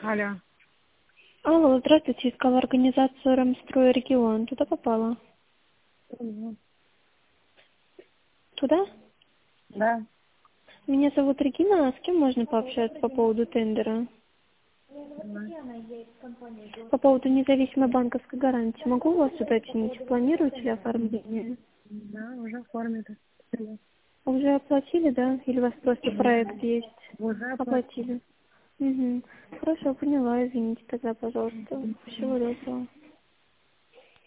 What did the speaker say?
Алло. Алло, здравствуйте, искала организацию Рамстрой регион. Туда попала? Мгм. Туда? Да. Меня зовут Регина, а с кем можно пообщаться по поводу тендера? Мгм. По поводу независимой банковской гарантии. Могу у вас уточнить, планируете ли оформление? Да, уже оформили. Уже оплатили, да? Или у вас просто Мгм. проект есть? Уже оплатили. Оплатили. Угу. Хорошо, поняла, извините тогда, пожалуйста. Всего доброго.